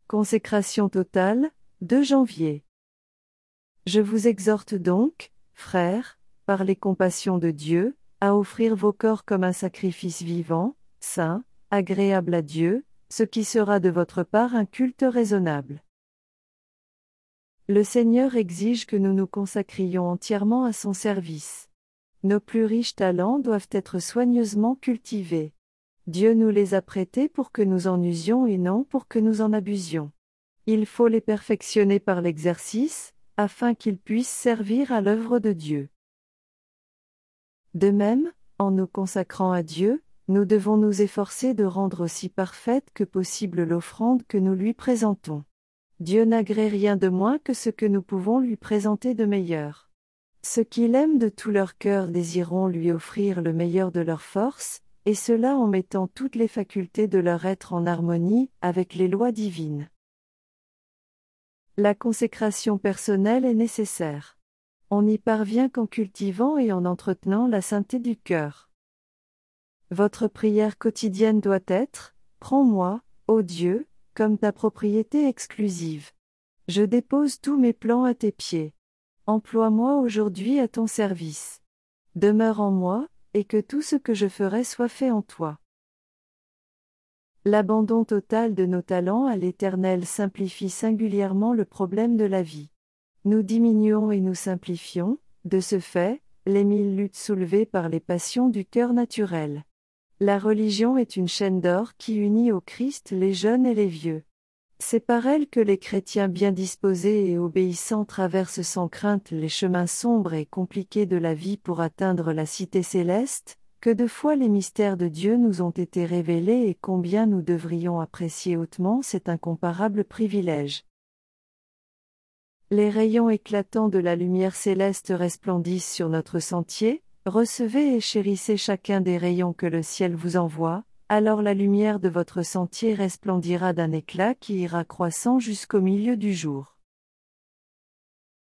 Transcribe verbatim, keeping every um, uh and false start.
Consécration totale, deux janvier. Je vous exhorte donc, frères, par les compassions de Dieu, à offrir vos corps comme un sacrifice vivant, saint, agréable à Dieu, ce qui sera de votre part un culte raisonnable. Le Seigneur exige que nous nous consacrions entièrement à son service. Nos plus riches talents doivent être soigneusement cultivés. Dieu nous les a prêtés pour que nous en usions et non pour que nous en abusions. Il faut les perfectionner par l'exercice, afin qu'ils puissent servir à l'œuvre de Dieu. De même, en nous consacrant à Dieu, nous devons nous efforcer de rendre aussi parfaite que possible l'offrande que nous lui présentons. Dieu n'agrée rien de moins que ce que nous pouvons lui présenter de meilleur. Ceux qui l'aiment de tout leur cœur désireront lui offrir le meilleur de leur force, et cela en mettant toutes les facultés de leur être en harmonie avec les lois divines. La consécration personnelle est nécessaire. On n'y parvient qu'en cultivant et en entretenant la sainteté du cœur. Votre prière quotidienne doit être « Prends-moi, ô Dieu, comme ta propriété exclusive. Je dépose tous mes plans à tes pieds. Emploie-moi aujourd'hui à ton service. Demeure en moi, et que tout ce que je ferai soit fait en toi. » L'abandon total de nos talents à l'Éternel simplifie singulièrement le problème de la vie. Nous diminuons et nous simplifions, de ce fait, les mille luttes soulevées par les passions du cœur naturel. La religion est une chaîne d'or qui unit au Christ les jeunes et les vieux. C'est par elle que les chrétiens bien disposés et obéissants traversent sans crainte les chemins sombres et compliqués de la vie pour atteindre la cité céleste, que de fois les mystères de Dieu nous ont été révélés et combien nous devrions apprécier hautement cet incomparable privilège. Les rayons éclatants de la lumière céleste resplendissent sur notre sentier, recevez et chérissez chacun des rayons que le ciel vous envoie, alors la lumière de votre sentier resplendira d'un éclat qui ira croissant jusqu'au milieu du jour.